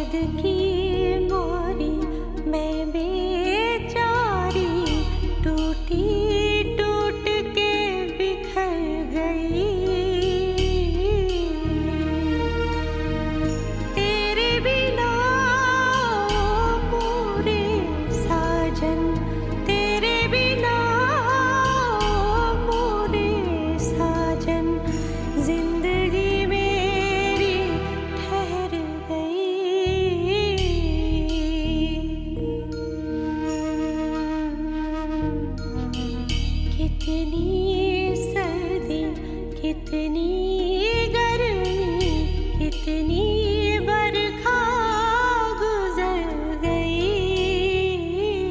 की मोरी मैं बेचारी टूटी टूट के बिखर गई। तेरे बिना मोरे साजन, तेरे बिना मोरे साजन, जिंदगी मेरी ठहर गई। कितनी सर्दी, कितनी गर्मी, कितनी बरखा गुजर गई।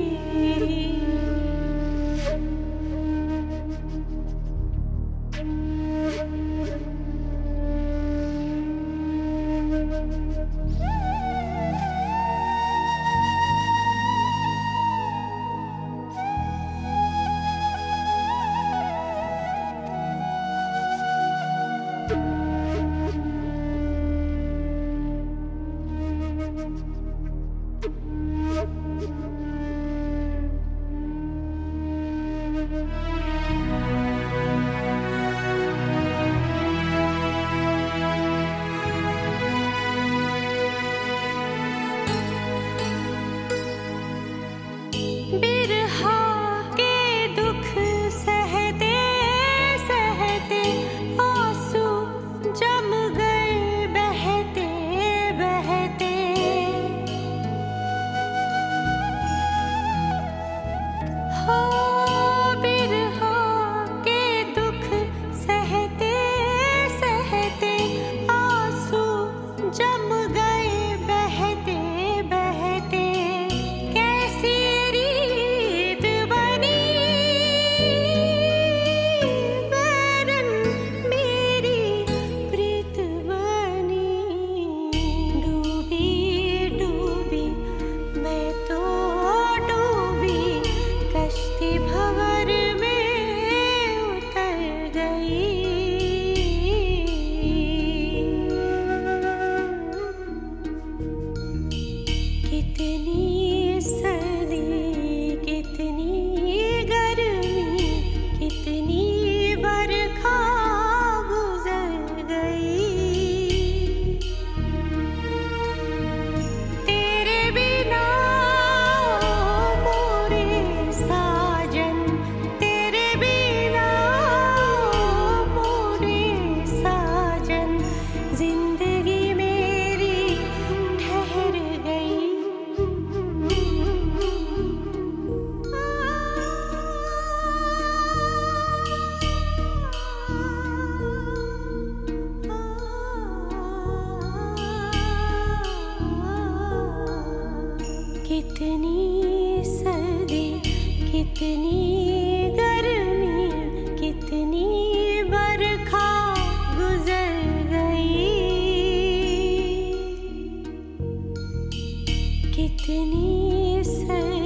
बिरहा के दुख सहते सहते आंसू जम गए बहते बहते। हो बिरहा के दुख सहते सहते आंसू जम गए बहते बहते। कैसी रीत बनी बैरन मेरी प्रीत बनी। डूबी डूबी मैं तो डूबी, कश्ती भंवर में उतर गई। कितनी सर्दी, कितनी गर्मी, कितनी बरखा गुजर गई। तेरे बिना मोरे साजन, तेरे बिना मोरे साजन, जिंदगी मेरी ठहर गई। कितनी सर्दी, कितनी गर्मी, कितनी बरखा गुजर गई। कितनी सर्दी